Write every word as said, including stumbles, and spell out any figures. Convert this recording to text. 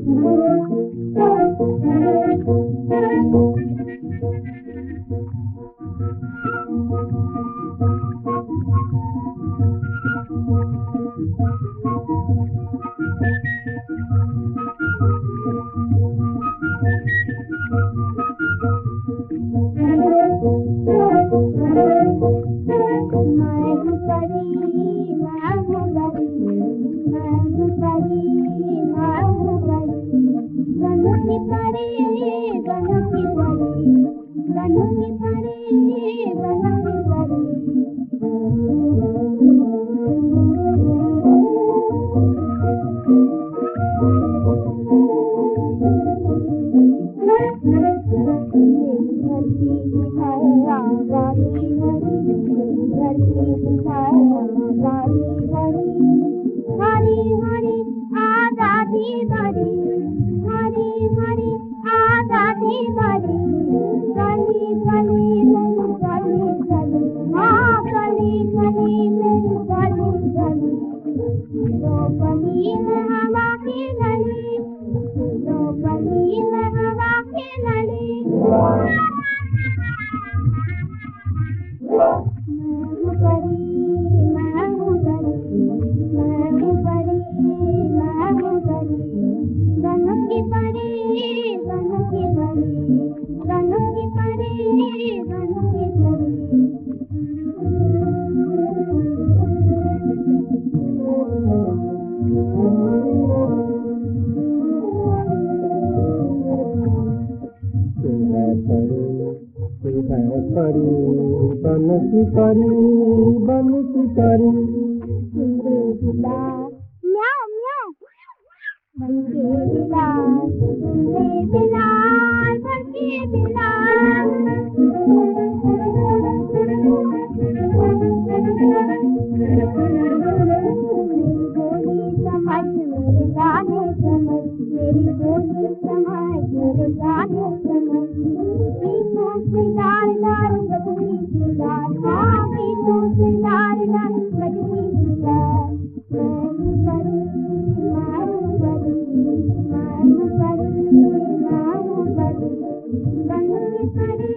परी बन की परी बन की परी म्याओ म्याओ बनके बिलाल बनके बिलाल बनके बिलाल गोली समझ मेरे गाने समझ मेरी गोली समझ मेरे गाने समझ गीतों से लाल लाल बजनी गुलाल हाँ गीतों से लाल लाल बजनी गुलाल मैं परी मैं परी मैं परी मैं परी बनके परी